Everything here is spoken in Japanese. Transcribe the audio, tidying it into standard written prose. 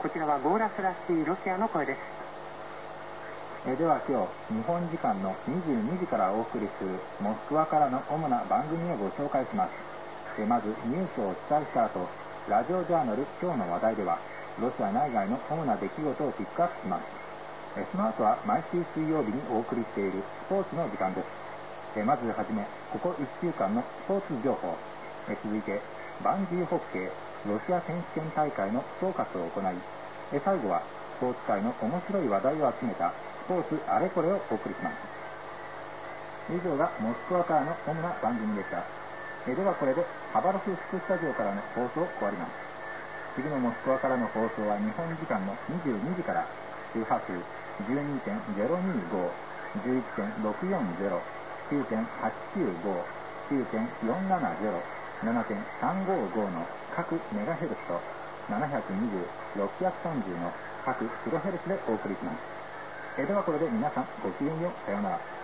こちらはゴーラスらしいロシアの声です。 では今日、日本時間の22時からお送りするモスクワからの主な番組をご紹介します。まずニュースをお伝えした後、ラジオジャーナル今日の話題では、ロシア内外の主な出来事をピックアップします。その後は毎週水曜日にお送りしているスポーツの時間です。まずはじめ、ここ1週間のスポーツ情報。続いて、バンジーホッケーロシア選手権大会の総括を行い、最後はスポーツ界の面白い話題を集めたスポーツあれこれをお送りします。以上がモスクワからの主な番組でした。ではこれでハバロフスクスタジオからの放送を終わります。次のモスクワからの放送は日本時間の22時から、周波数 12.025、11.640、9.895、9.470、7.355 の各メガヘルツと720、630の各キロヘルツでお送りします。ではこれで皆さんごきげんよう。さようなら。